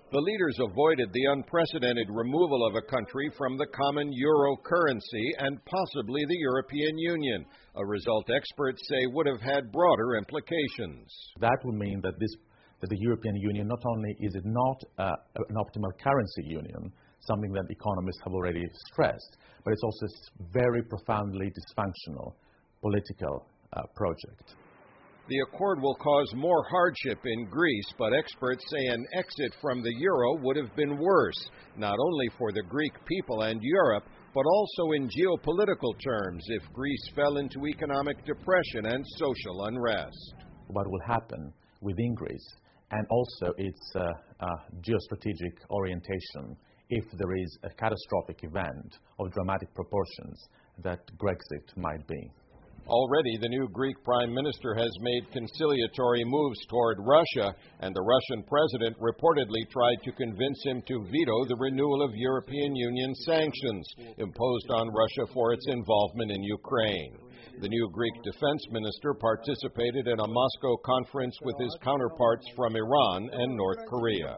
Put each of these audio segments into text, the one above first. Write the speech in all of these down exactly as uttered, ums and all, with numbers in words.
The leaders avoided the unprecedented removal of a country from the common euro currency and possibly the European Union, a result experts say would have had broader implications. That would mean that, this, that the European Union, not only is it not uh, an optimal currency union, something that economists have already stressed, but it's also a very profoundly dysfunctional political uh, project. The accord will cause more hardship in Greece, but experts say an exit from the euro would have been worse, not only for the Greek people and Europe, but also in geopolitical terms if Greece fell into economic depression and social unrest. What will happen within Greece, and also its uh, uh, geostrategic orientation, if there is a catastrophic event of dramatic proportions that Brexit might be. Already, the new Greek Prime Minister has made conciliatory moves toward Russia, and the Russian president reportedly tried to convince him to veto the renewal of European Union sanctions imposed on Russia for its involvement in Ukraine. The new Greek defense minister participated in a Moscow conference with his counterparts from Iran and North Korea.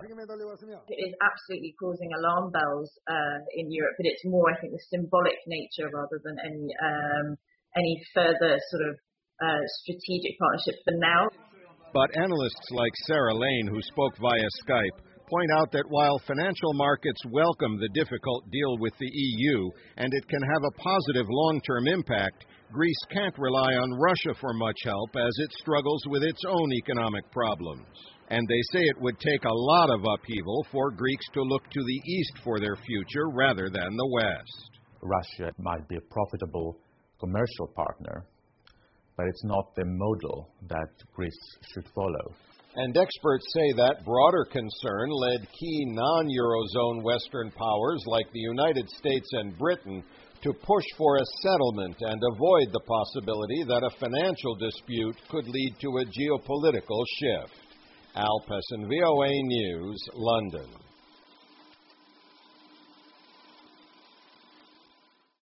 It is absolutely causing alarm bells uh, in Europe, but it's more, I think, the symbolic nature rather than any um, any further sort of uh, strategic partnership for now. But analysts like Sarah Lane, who spoke via Skype, point out that while financial markets welcome the difficult deal with the E U and it can have a positive long-term impact, Greece can't rely on Russia for much help as it struggles with its own economic problems. And they say it would take a lot of upheaval for Greeks to look to the east for their future rather than the west. Russia might be a profitable commercial partner, but it's not the model that Greece should follow. And experts say that broader concern led key non-Eurozone Western powers like the United States and Britain to push for a settlement and avoid the possibility that a financial dispute could lead to a geopolitical shift. Al Pessin, V O A News, London.